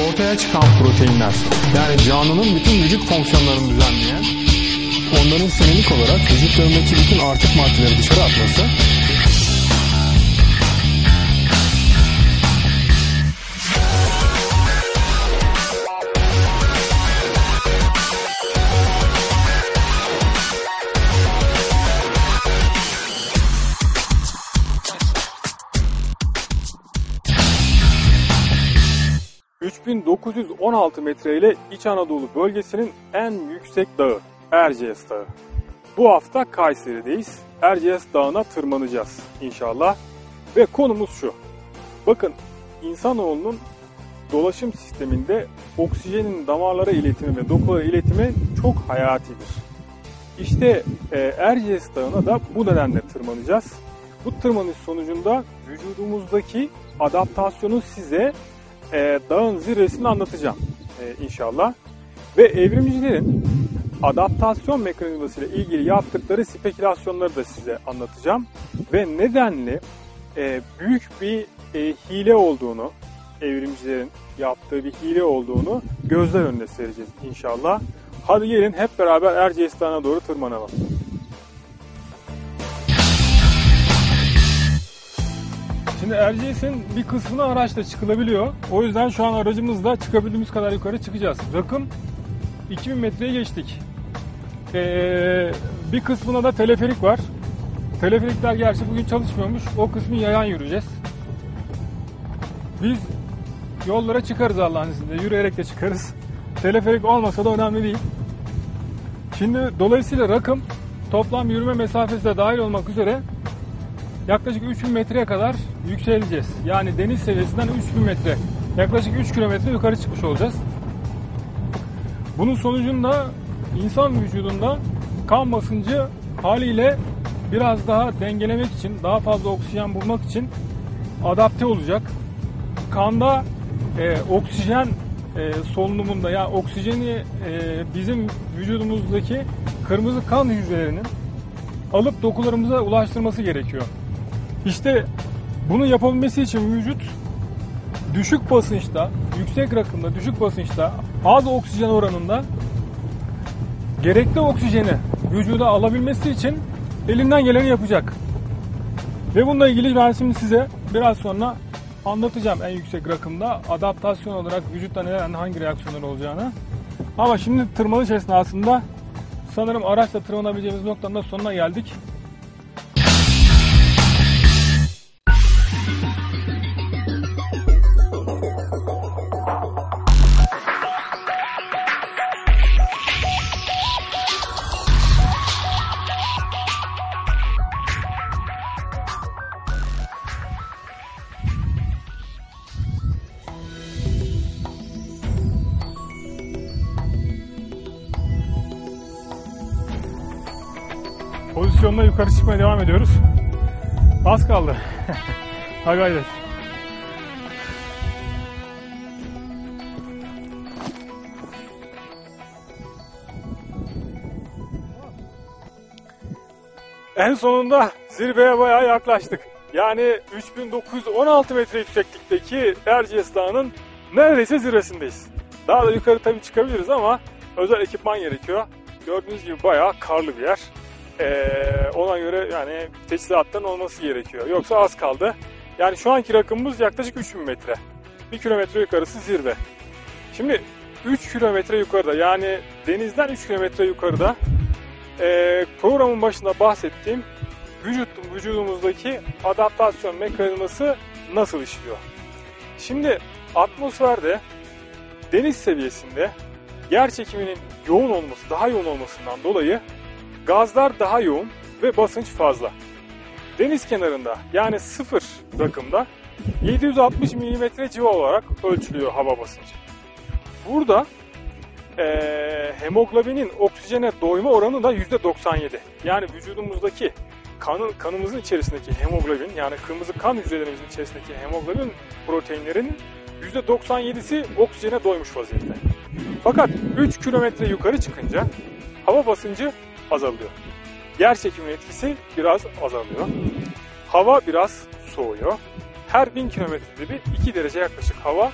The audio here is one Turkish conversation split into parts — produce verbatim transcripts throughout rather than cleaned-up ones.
ortaya çıkan proteinler, yani canlının bütün vücut fonksiyonlarını düzenleyen, onların senelik olarak vücutlarındaki bütün artık maddeleri dışarı atması, üç bin dokuz yüz on altı metre ile İç Anadolu bölgesinin en yüksek dağı Erciyes Dağı. Bu hafta Kayseri'deyiz. Erciyes Dağı'na tırmanacağız inşallah. Ve konumuz şu. Bakın, insanoğlunun dolaşım sisteminde oksijenin damarlara iletimi ve dokulara iletimi çok hayatidir. İşte e, Erciyes Dağı'na da bu nedenle tırmanacağız. Bu tırmanış sonucunda vücudumuzdaki adaptasyonu size E, dağın zirvesini anlatacağım e, inşallah. Ve evrimcilerin adaptasyon mekanizması ile ilgili yaptıkları spekülasyonları da size anlatacağım. Ve nedenli e, büyük bir e, hile olduğunu, evrimcilerin yaptığı bir hile olduğunu gözler önüne sereceğiz inşallah. Hadi gelin hep beraber Erciyes Dağı'na doğru tırmanalım. Şimdi Erciyes'in bir kısmına araçla çıkılabiliyor. O yüzden şu an aracımızla çıkabildiğimiz kadar yukarı çıkacağız. Rakım iki bin metreye geçtik. Ee, bir kısmına da teleferik var. Teleferikler gerçi bugün çalışmıyormuş. O kısmı yayan yürüyeceğiz. Biz yollara çıkarız Allah'ın izniyle. Yürüyerek de çıkarız. Teleferik olmasa da önemli değil. Şimdi dolayısıyla rakım toplam yürüme mesafesi de dahil olmak üzere yaklaşık üç bin metreye kadar yükseleceğiz. Yani deniz seviyesinden üç bin metre, yaklaşık üç kilometre yukarı çıkmış olacağız. Bunun sonucunda insan vücudunda kan basıncı haliyle biraz daha dengelemek için, daha fazla oksijen bulmak için adapte olacak. Kanda e, oksijen e, solunumunda, yani oksijeni e, bizim vücudumuzdaki kırmızı kan hücrelerinin alıp dokularımıza ulaştırması gerekiyor. İşte bunu yapabilmesi için vücut düşük basınçta, yüksek rakımda, düşük basınçta, az oksijen oranında gerekli oksijeni vücuda alabilmesi için elinden geleni yapacak. Ve bununla ilgili ben şimdi size biraz sonra anlatacağım en yüksek rakımda adaptasyon olarak vücutta neler, hangi reaksiyonlar olacağını. Ama şimdi tırmanış esnasında sanırım araçla tırmanabileceğimiz noktanın da sonuna geldik. Pozisyonla yukarı çıkmaya devam ediyoruz. Az kaldı. Ha gayret. En sonunda zirveye bayağı yaklaştık. Yani üç bin dokuz yüz on altı metre yükseklikteki Erciyes Dağı'nın neredeyse zirvesindeyiz. Daha da yukarı tabii çıkabiliriz ama özel ekipman gerekiyor. Gördüğünüz gibi bayağı karlı bir yer. Ee, ona göre yani teçhizatların olması gerekiyor. Yoksa az kaldı. Yani şu anki rakımımız yaklaşık üç bin metre. bir kilometre yukarısı zirve. Şimdi üç kilometre yukarıda, yani denizden üç kilometre yukarıda e, programın başında bahsettiğim vücut, vücudumuzdaki adaptasyon mekanizması nasıl işliyor? Şimdi atmosferde deniz seviyesinde yer çekiminin yoğun olması, daha yoğun olmasından dolayı gazlar daha yoğun ve basınç fazla. Deniz kenarında, yani sıfır rakımda yedi yüz altmış milimetre civa olarak ölçülüyor hava basıncı. Burada e, hemoglobinin oksijene doyma oranı da yüzde doksan yedi. Yani vücudumuzdaki kanın, kanımızın içerisindeki hemoglobin, yani kırmızı kan hücrelerimizin içerisindeki hemoglobin proteinlerin yüzde doksan yedisi oksijene doymuş vaziyette. Fakat üç kilometre yukarı çıkınca hava basıncı azalıyor. Yer çekiminin etkisi biraz azalıyor. Hava biraz soğuyor. Her bin kilometrede bir iki derece yaklaşık hava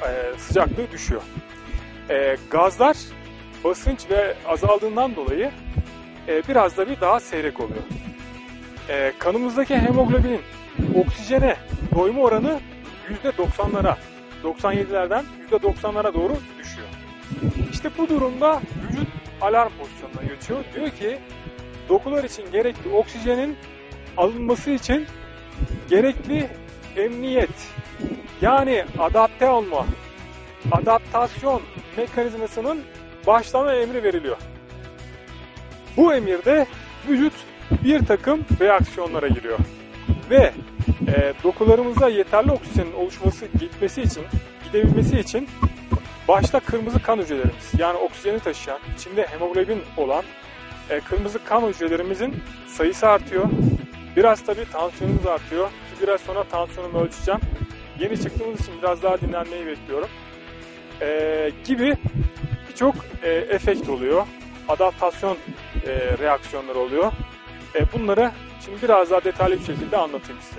e, sıcaklığı düşüyor. E, gazlar basınç ve azaldığından dolayı e, biraz da bir daha seyrek oluyor. E, kanımızdaki hemoglobinin oksijene doyma oranı yüzde doksanlara, doksan yedilerden yüzde doksanlara doğru düşüyor. İşte bu durumda vücut alarm pozisyonuna geçiyor. Diyor ki dokular için gerekli oksijenin alınması için gerekli emniyet, yani adapte olma, adaptasyon mekanizmasının başlama emri veriliyor. Bu emirde vücut bir takım reaksiyonlara giriyor. Ve e, dokularımıza yeterli oksijenin oluşması, gitmesi için, gidebilmesi için başta kırmızı kan hücrelerimiz, yani oksijeni taşıyan, içinde hemoglobin olan e, kırmızı kan hücrelerimizin sayısı artıyor. Biraz tabii tansiyonumuz artıyor. Ki biraz sonra tansiyonumu ölçeceğim. Yeni çıktığımız için biraz daha dinlenmeyi bekliyorum. E, gibi birçok e, efekt oluyor. Adaptasyon e, reaksiyonları oluyor. E, bunları şimdi biraz daha detaylı bir şekilde anlatayım size.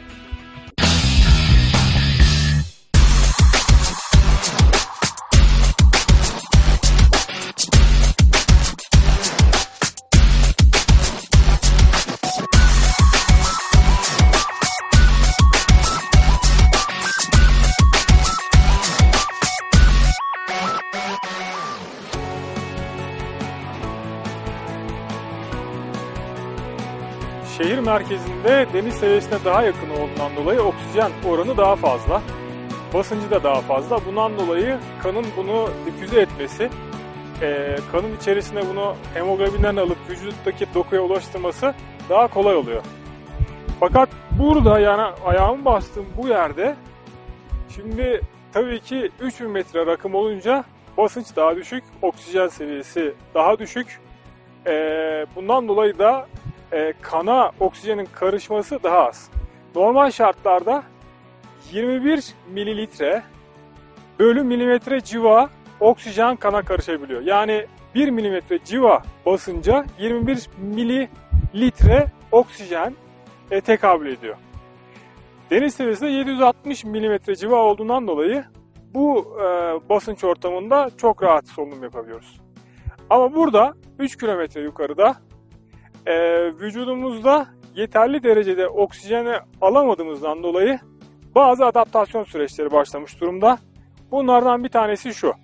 Şehir merkezinde deniz seviyesine daha yakın olduğundan dolayı oksijen oranı daha fazla. Basıncı da daha fazla. Bundan dolayı kanın bunu difüze etmesi, e, kanın içerisine bunu hemoglobinden alıp vücuttaki dokuya ulaştırması daha kolay oluyor. Fakat burada, yani ayağımı bastığım bu yerde, şimdi tabii ki üç bin metre rakım olunca basınç daha düşük, oksijen seviyesi daha düşük. E, bundan dolayı da E, kana oksijenin karışması daha az. Normal şartlarda yirmi bir mililitre bölü milimetre civa oksijen kana karışabiliyor. Yani bir milimetre civa basınca yirmi bir mililitre oksijen e, tekabül ediyor. Deniz seviyesinde yedi yüz altmış milimetre civa olduğundan dolayı bu e, basınç ortamında çok rahat solunum yapabiliyoruz. Ama burada üç kilometre yukarıda Ee, vücudumuzda yeterli derecede oksijeni alamadığımızdan dolayı bazı adaptasyon süreçleri başlamış durumda. Bunlardan bir tanesi şu.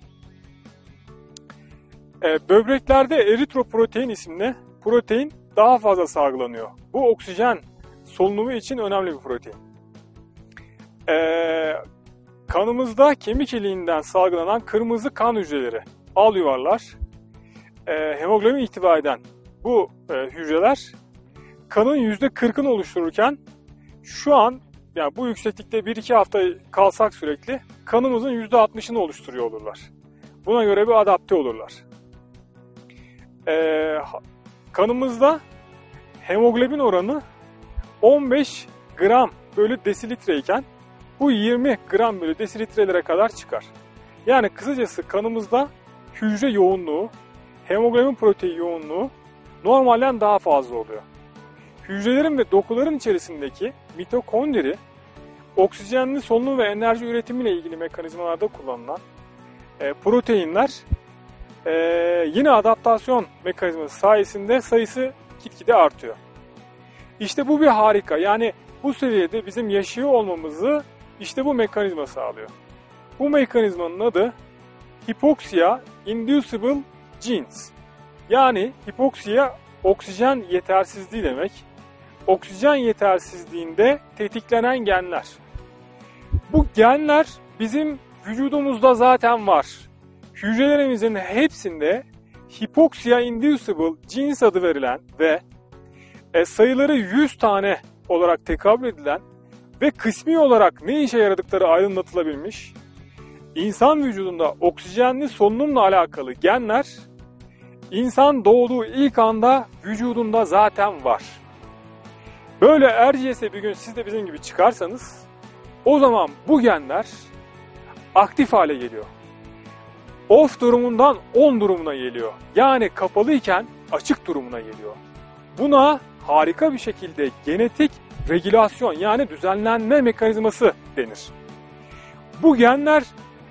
Ee, böbreklerde eritroprotein isimli protein daha fazla salgılanıyor. Bu oksijen solunumu için önemli bir protein. Ee, kanımızda kemik iliğinden salgılanan kırmızı kan hücreleri, al yuvarlar, e, hemoglobin ihtiva eden bu e, hücreler kanın yüzde kırkını oluştururken şu an, yani bu yükseklikte bir iki hafta kalsak sürekli kanımızın yüzde altmışını oluşturuyor olurlar. Buna göre bir adapte olurlar. E, kanımızda hemoglobin oranı on beş gram bölü desilitre iken bu yirmi gram bölü desilitrelere kadar çıkar. Yani kısacası kanımızda hücre yoğunluğu, hemoglobin protein yoğunluğu normalden daha fazla oluyor. Hücrelerin ve dokuların içerisindeki mitokondri, oksijenli solunum ve enerji üretimiyle ilgili mekanizmalarda kullanılan e, proteinler e, yine adaptasyon mekanizması sayesinde sayısı gitgide artıyor. İşte bu bir harika. Yani bu seviyede bizim yaşıyor olmamızı işte bu mekanizma sağlıyor. Bu mekanizmanın adı Hypoxia Inducible Genes. Yani hipoksiya oksijen yetersizliği demek. Oksijen yetersizliğinde tetiklenen genler. Bu genler bizim vücudumuzda zaten var. Hücrelerimizin hepsinde Hypoxia Inducible Genes adı verilen ve e, sayıları yüz tane olarak tekabül edilen ve kısmi olarak ne işe yaradıkları aydınlatılabilmiş, insan vücudunda oksijenli solunumla alakalı genler İnsan doğduğu ilk anda vücudunda zaten var. Böyle erciyese bir gün siz de bizim gibi çıkarsanız, o zaman bu genler aktif hale geliyor. Off durumundan on durumuna geliyor. Yani kapalıyken açık durumuna geliyor. Buna harika bir şekilde genetik regülasyon, yani düzenlenme mekanizması denir. Bu genler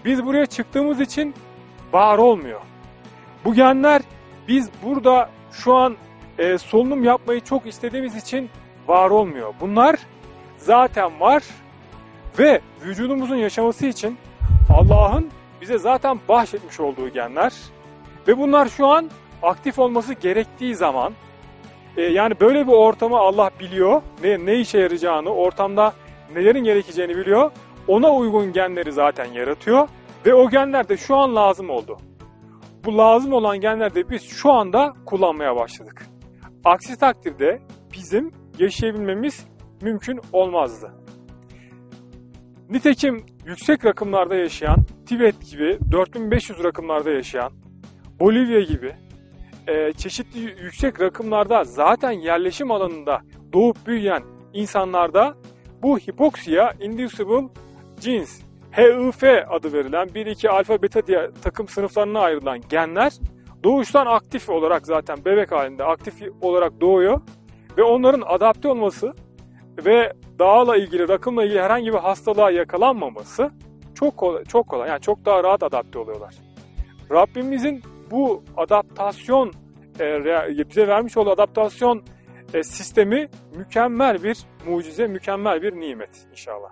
biz buraya çıktığımız için var olmuyor. Bu genler biz burada şu an e, solunum yapmayı çok istediğimiz için var olmuyor. Bunlar zaten var ve vücudumuzun yaşaması için Allah'ın bize zaten bahşetmiş olduğu genler ve bunlar şu an aktif olması gerektiği zaman e, yani böyle bir ortamı Allah biliyor, ne, ne işe yarayacağını, ortamda nelerin gerekeceğini biliyor. Ona uygun genleri zaten yaratıyor ve o genler de şu an lazım oldu. Bu lazım olan genleri de biz şu anda kullanmaya başladık. Aksi takdirde bizim yaşayabilmemiz mümkün olmazdı. Nitekim yüksek rakımlarda yaşayan, Tibet gibi dört bin beş yüz rakımlarda yaşayan, Bolivya gibi e, çeşitli yüksek rakımlarda zaten yerleşim alanında doğup büyüyen insanlarda bu hipoksiya inducible genes, H I F adı verilen bir iki alfa beta diye takım sınıflarına ayrılan genler doğuştan aktif olarak zaten bebek halinde aktif olarak doğuyor ve onların adapte olması ve dağla ilgili, rakımla ilgili herhangi bir hastalığa yakalanmaması çok kolay, çok kolay. Yani çok daha rahat adapte oluyorlar. Rabbimizin bu adaptasyon, e, bize vermiş olduğu adaptasyon e, sistemi mükemmel bir mucize, mükemmel bir nimet inşallah.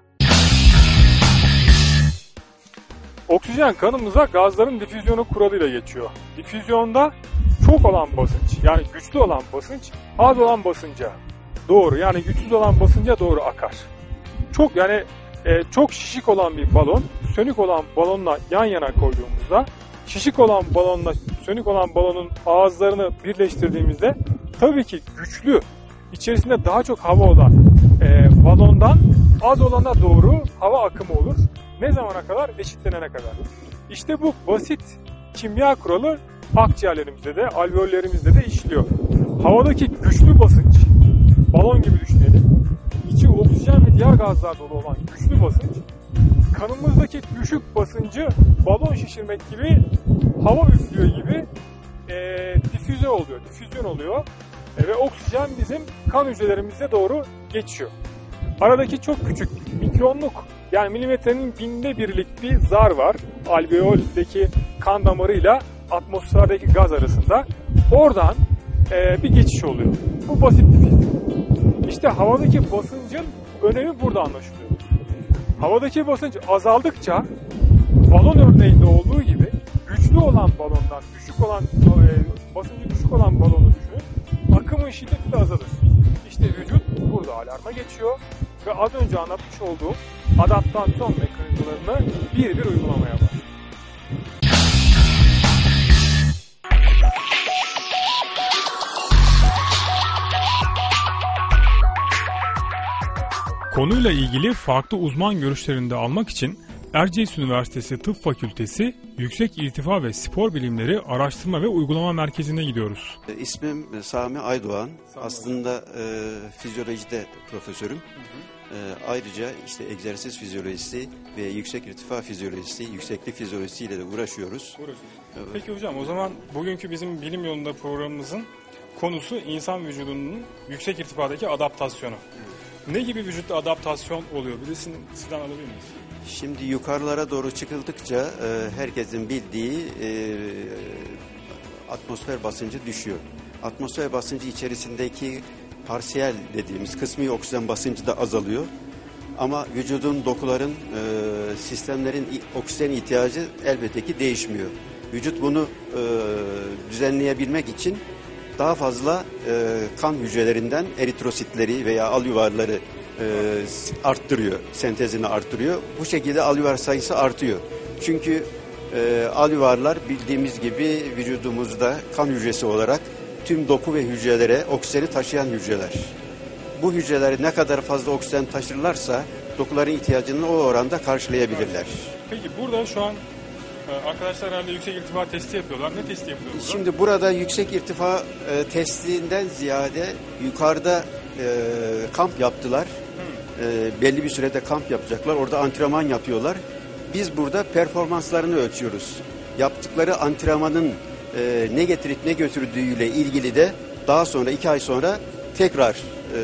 Oksijen kanımıza gazların difüzyonu kuralıyla geçiyor. Difüzyonda çok olan basınç, yani güçlü olan basınç, az olan basınca doğru, yani güçsüz olan basınca doğru akar. Çok yani e, çok şişik olan bir balon, sönük olan balonla yan yana koyduğumuzda, şişik olan balonla sönük olan balonun ağızlarını birleştirdiğimizde tabii ki güçlü, içerisinde daha çok hava olan e, balondan az olana doğru hava akımı olur. Ne zamana kadar? Eşitlenene kadar. İşte bu basit kimya kuralı akciğerlerimizde de, alveollerimizde de işliyor. Havadaki güçlü basınç, balon gibi düşünelim, içi oksijen ve diğer gazlar dolu olan güçlü basınç, kanımızdaki düşük basıncı balon şişirmek gibi, hava üflüyor gibi e, difüze oluyor, difüzyon oluyor e, ve oksijen bizim kan hücrelerimize doğru geçiyor. Aradaki çok küçük, mikronluk, yani milimetrenin binde birlik bir zar var alveoldeki kan damarıyla atmosferdeki gaz arasında. Oradan e, bir geçiş oluyor. Bu basit bir fizik. İşte havadaki basıncın önemi burada anlaşılıyor. Havadaki basınç azaldıkça balon örneğinde olduğu gibi güçlü olan balondan düşük olan e, basıncı düşük olan balonu düşünün. Akımın şiddeti de azalır. İşte vücut burada alarma geçiyor ve az önce anlatmış olduğum adaptasyon mekanizmalarını bir bir uygulamaya başlıyor. Konuyla ilgili farklı uzman görüşlerini de almak için Erciyes Üniversitesi Tıp Fakültesi Yüksek İrtifa ve Spor Bilimleri Araştırma ve Uygulama Merkezi'ne gidiyoruz. İsmim Sami Aydoğan. Sami Aslında e, fizyolojide profesörüm. Hı hı. E, ayrıca işte egzersiz fizyolojisi ve yüksek irtifa fizyolojisi, yükseklik fizyolojisiyle de uğraşıyoruz. Evet. Peki hocam, o zaman bugünkü bizim bilim yolunda programımızın konusu insan vücudunun yüksek irtifadaki adaptasyonu. Evet. Ne gibi vücutta adaptasyon oluyor? Birisini sizden alabilir miyiz? Şimdi yukarılara doğru çıkıldıkça e, herkesin bildiği e, atmosfer basıncı düşüyor. Atmosfer basıncı içerisindeki parsiyel dediğimiz kısmi oksijen basıncı da azalıyor. Ama vücudun, dokuların, e, sistemlerin oksijen ihtiyacı elbette ki değişmiyor. Vücut bunu e, düzenleyebilmek için daha fazla e, kan hücrelerinden eritrositleri veya alüvarları e, arttırıyor, sentezini arttırıyor. Bu şekilde alüvar sayısı artıyor. Çünkü e, alüvarlar bildiğimiz gibi vücudumuzda kan hücresi olarak tüm doku ve hücrelere oksijeni taşıyan hücreler. Bu hücreler ne kadar fazla oksijen taşırlarsa dokuların ihtiyacını o oranda karşılayabilirler. Peki burada şu an arkadaşlar herhalde yüksek irtifa testi yapıyorlar. Ne testi yapıyorlar burada? Şimdi burada yüksek irtifa e, testinden ziyade yukarıda e, kamp yaptılar. E, belli bir sürede kamp yapacaklar. Orada antrenman yapıyorlar. Biz burada performanslarını ölçüyoruz. Yaptıkları antrenmanın e, ne getirip ne götürdüğüyle ilgili de daha sonra iki ay sonra tekrar e,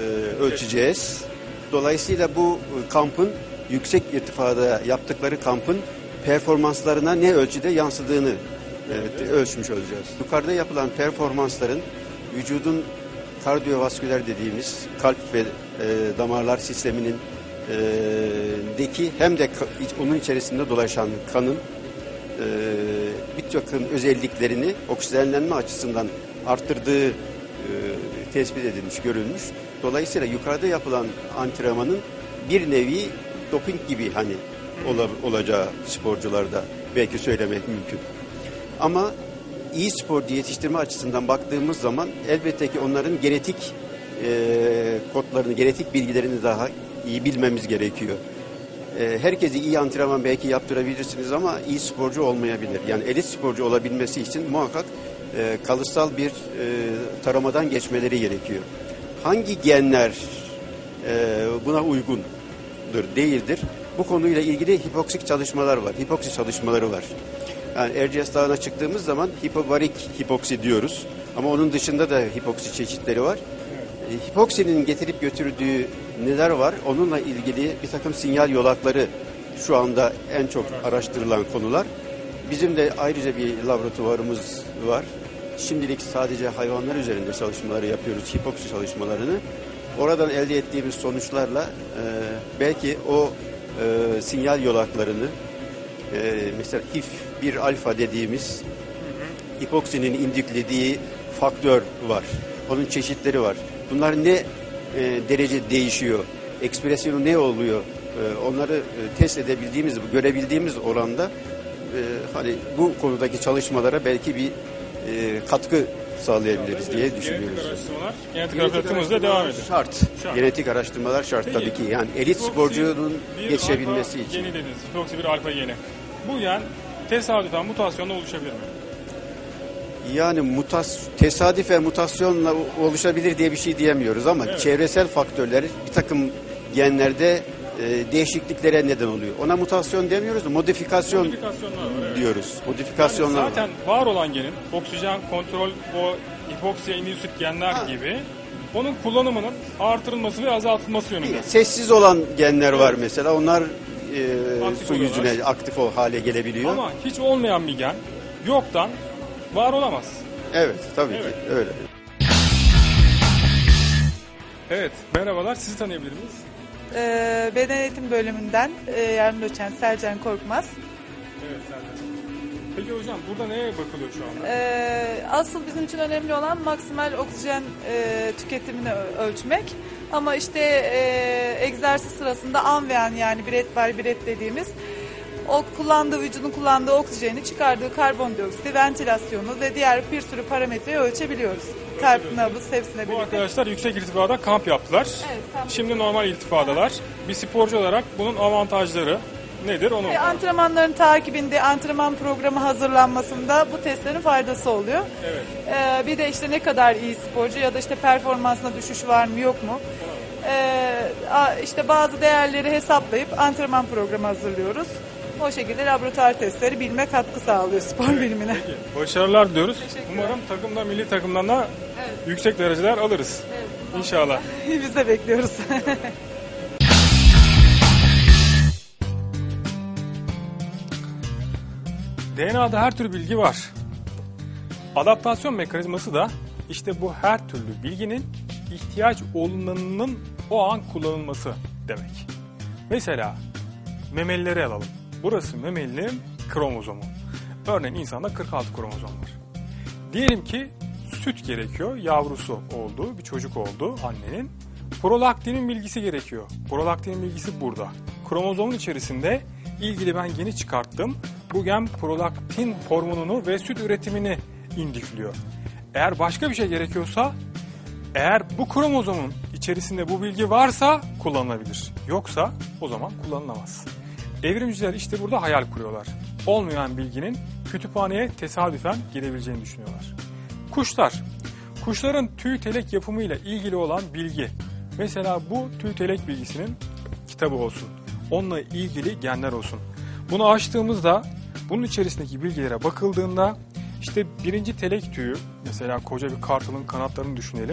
ölçeceğiz. Dolayısıyla bu kampın yüksek irtifada yaptıkları kampın performanslarına ne ölçüde yansıdığını e, ölçmüş olacağız. Yukarıda yapılan performansların vücudun kardiyovasküler dediğimiz kalp ve e, damarlar sisteminin e, deki hem de onun içerisinde dolaşan kanın e, bir takım özelliklerini oksijenlenme açısından arttırdığı e, tespit edilmiş, görülmüş. Dolayısıyla yukarıda yapılan antrenmanın bir nevi doping gibi hani ol, olacağı sporcularda belki söylemek mümkün. Ama iyi sporcu yetiştirme açısından baktığımız zaman elbette ki onların genetik e, kodlarını, genetik bilgilerini daha iyi bilmemiz gerekiyor. E, herkesi iyi antrenman belki yaptırabilirsiniz ama iyi sporcu olmayabilir. Yani elit sporcu olabilmesi için muhakkak e, kalıtsal bir e, taramadan geçmeleri gerekiyor. Hangi genler e, buna uygundur, değildir? Bu konuyla ilgili hipoksik çalışmalar var, hipoksi çalışmaları var. Yani Erciyes Dağı'na çıktığımız zaman hipobarik hipoksi diyoruz. Ama onun dışında da hipoksi çeşitleri var. Evet. Hipoksinin getirip götürdüğü neler var? Onunla ilgili bir takım sinyal yolakları şu anda en çok araştırılan konular. Bizim de ayrıca bir laboratuvarımız var. Şimdilik sadece hayvanlar üzerinde çalışmaları yapıyoruz, hipoksi çalışmalarını. Oradan elde ettiğimiz sonuçlarla e, belki o e, sinyal yolaklarını, e, mesela H I F bir alfa dediğimiz hı hı. hipoksinin indiklediği faktör var. Onun çeşitleri var. Bunlar ne e, derece değişiyor, ekspresyonu ne oluyor, e, onları e, test edebildiğimiz, görebildiğimiz oranda e, hani bu konudaki çalışmalara belki bir e, katkı sağlayabiliriz yani, diye düşünüyoruz. Genetik araştırmalar, genetik araştırmalarımız da devam ediyor. Şart. şart. Genetik araştırmalar şart Peki, tabii ki. Yani elit sporcunun geçebilmesi için. Geni dediniz. Hipoksi bir alfa geni. Bu gen tesadüfen mutasyonla oluşabilir mi? Yani mutas tesadüfen mutasyonla oluşabilir diye bir şey diyemiyoruz ama evet. çevresel faktörler bir takım genlerde e, değişikliklere neden oluyor. Ona mutasyon demiyoruz da modifikasyon evet. diyoruz. Modifikasyonlar yani zaten var olan genin oksijen kontrol, o hipoksiye indüsit genler ha. gibi onun kullanımının artırılması ve azaltılması yönünde. Sessiz olan genler evet. var mesela. Onlar e, su yüzüne aktif o hale gelebiliyor. Ama hiç olmayan bir gen yoktan var olamaz. Evet, tabii evet. ki öyle. Evet, merhabalar. Sizi tanıyabilir miyiz? Ee, Beden Eğitim Bölümünden e, yardımcı doçent Selcan Korkmaz. Evet, Selcan. Peki hocam, burada neye bakılıyor şu anda? Ee, asıl bizim için önemli olan maksimal oksijen e, tüketimini ölçmek. Ama işte e, egzersiz sırasında an ve an, yani biret var biret dediğimiz o kullandığı, vücudun kullandığı oksijeni, çıkardığı karbondioksit, ventilasyonu ve diğer bir sürü parametreyi ölçebiliyoruz. Kalp, nabız, hepsine birlikte. Bu arkadaşlar yüksek irtifada kamp yaptılar. Evet, kamp Şimdi normal irtifadalar. Bir sporcu olarak bunun avantajları nedir? Onu e, antrenmanların takibinde, antrenman programı hazırlanmasında bu testlerin faydası oluyor. Evet. Ee, bir de işte ne kadar iyi sporcu ya da işte performansına düşüş var mı yok mu? Ee, işte bazı değerleri hesaplayıp antrenman programı hazırlıyoruz. O şekilde laboratuvar testleri bilme katkı sağlıyor spor evet, bilimine. Peki. Başarılar diliyoruz. Umarım takımdan, milli takımdan da evet. yüksek dereceler alırız. Evet, İnşallah. Biz de bekliyoruz. D N A'da her türlü bilgi var. Adaptasyon mekanizması da işte bu her türlü bilginin ihtiyaç olunanının o an kullanılması demek. Mesela memelileri alalım. Burası memelinin kromozomu. Örneğin insanda kırk altı kromozom var. Diyelim ki süt gerekiyor, yavrusu oldu, bir çocuk oldu annenin. Prolaktinin bilgisi gerekiyor. Prolaktinin bilgisi burada. Kromozomun içerisinde ilgili ben geni çıkarttım. Bu gen prolaktin hormonunu ve süt üretimini indikliyor. Eğer başka bir şey gerekiyorsa, eğer bu kromozomun içerisinde bu bilgi varsa kullanılabilir. Yoksa o zaman kullanılamaz. Evrimciler işte burada hayal kuruyorlar. Olmayan bilginin kütüphaneye tesadüfen girebileceğini düşünüyorlar. Kuşlar. Kuşların tüy telek yapımıyla ilgili olan bilgi. Mesela bu tüy telek bilgisinin kitabı olsun. Onunla ilgili genler olsun. Bunu açtığımızda bunun içerisindeki bilgilere bakıldığında işte birinci telek tüyü, mesela koca bir kartalın kanatlarını düşünelim.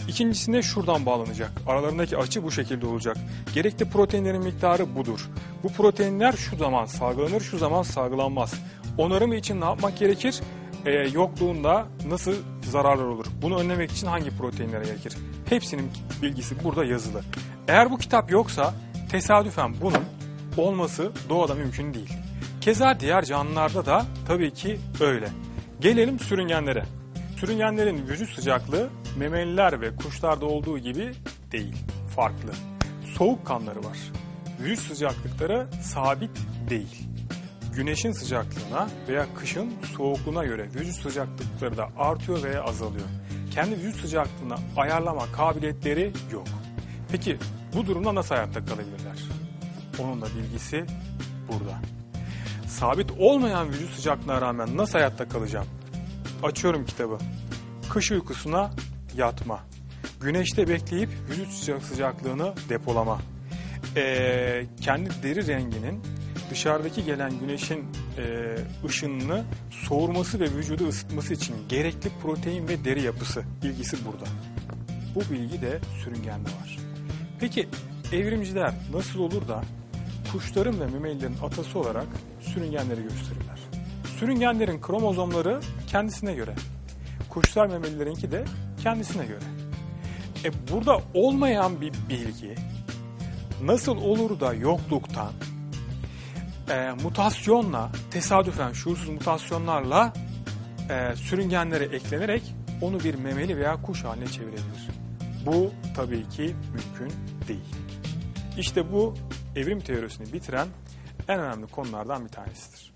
İkincisine şuradan bağlanacak. Aralarındaki açı bu şekilde olacak. Gerekli proteinlerin miktarı budur. Bu proteinler şu zaman salgılanır, şu zaman salgılanmaz. Onarımı için ne yapmak gerekir? Ee, yokluğunda nasıl zararlar olur? Bunu önlemek için hangi proteinlere gerekir? Hepsinin bilgisi burada yazılı. Eğer bu kitap yoksa tesadüfen bunun olması doğada mümkün değil. Keza diğer canlılarda da tabii ki öyle. Gelelim sürüngenlere. Sürüngenlerin vücut sıcaklığı memeliler ve kuşlarda olduğu gibi değil, farklı. Soğuk kanları var. Vücut sıcaklıkları sabit değil. Güneşin sıcaklığına veya kışın soğukluğuna göre vücut sıcaklıkları da artıyor veya azalıyor. Kendi vücut sıcaklığını ayarlama kabiliyetleri yok. Peki bu durumda nasıl hayatta kalabilirler? Onun da bilgisi burada. Sabit olmayan vücut sıcaklığına rağmen nasıl hayatta kalacağım? Açıyorum kitabı. Kış uykusuna yatma. Güneşte bekleyip vücut sıcak sıcaklığını depolama. Ee, kendi deri renginin dışarıdaki gelen güneşin e, ışınını soğurması ve vücudu ısıtması için gerekli protein ve deri yapısı bilgisi burada. Bu bilgi de sürüngende var. Peki evrimciler nasıl olur da kuşların ve memelilerin atası olarak sürüngenleri gösterirler? Sürüngenlerin kromozomları kendisine göre. Kuşlar memelilerinki de kendisine göre. E burada olmayan bir bilgi nasıl olur da yokluktan e, mutasyonla, tesadüfen şuursuz mutasyonlarla e, sürüngenlere eklenerek onu bir memeli veya kuş haline çevirebilir? Bu tabii ki mümkün değil. İşte bu evrim teorisini bitiren en önemli konulardan bir tanesidir.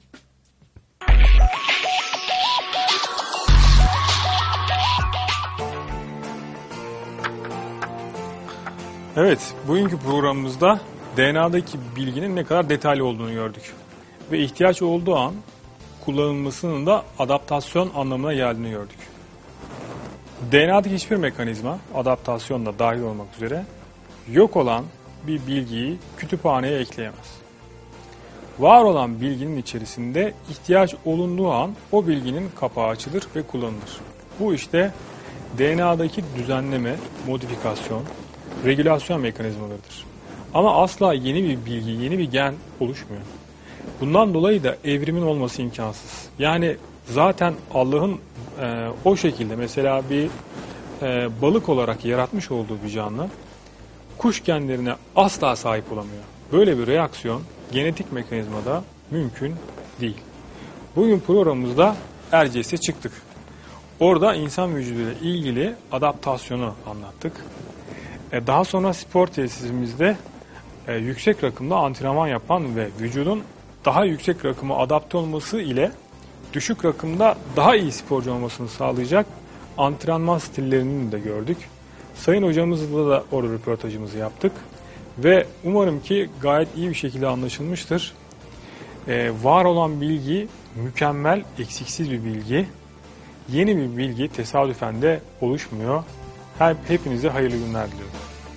Evet, bugünkü programımızda D N A'daki bilginin ne kadar detaylı olduğunu gördük. Ve ihtiyaç olduğu an kullanılmasının da adaptasyon anlamına geldiğini gördük. D N A'daki hiçbir mekanizma, adaptasyonla dahil olmak üzere, yok olan bir bilgiyi kütüphaneye ekleyemez. Var olan bilginin içerisinde ihtiyaç olunduğu an o bilginin kapağı açılır ve kullanılır. Bu işte D N A'daki düzenleme, modifikasyon, regülasyon mekanizmalarıdır. Ama asla yeni bir bilgi, yeni bir gen oluşmuyor. Bundan dolayı da evrimin olması imkansız. Yani zaten Allah'ın e, o şekilde mesela bir e, balık olarak yaratmış olduğu bir canlı kuş genlerine asla sahip olamıyor. Böyle bir reaksiyon genetik mekanizmada mümkün değil. Bugün programımızda Erciyes'e çıktık. Orada insan vücuduyla ilgili adaptasyonu anlattık. Daha sonra spor tesisimizde yüksek rakımda antrenman yapan ve vücudun daha yüksek rakıma adapte olması ile düşük rakımda daha iyi sporcu olmasını sağlayacak antrenman stillerini de gördük. Sayın hocamızla da orada röportajımızı yaptık. Ve umarım ki gayet iyi bir şekilde anlaşılmıştır. Ee, var olan bilgi mükemmel, eksiksiz bir bilgi. Yeni bir bilgi tesadüfen de oluşmuyor. Hep, hepinize hayırlı günler diliyorum.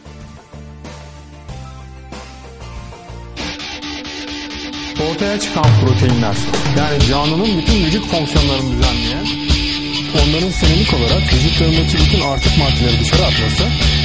Ortaya çıkan proteinler, yani canlının bütün vücut fonksiyonlarını düzenleyen, onların senelik olarak vücutlarındaki bütün artık maddeleri dışarı atması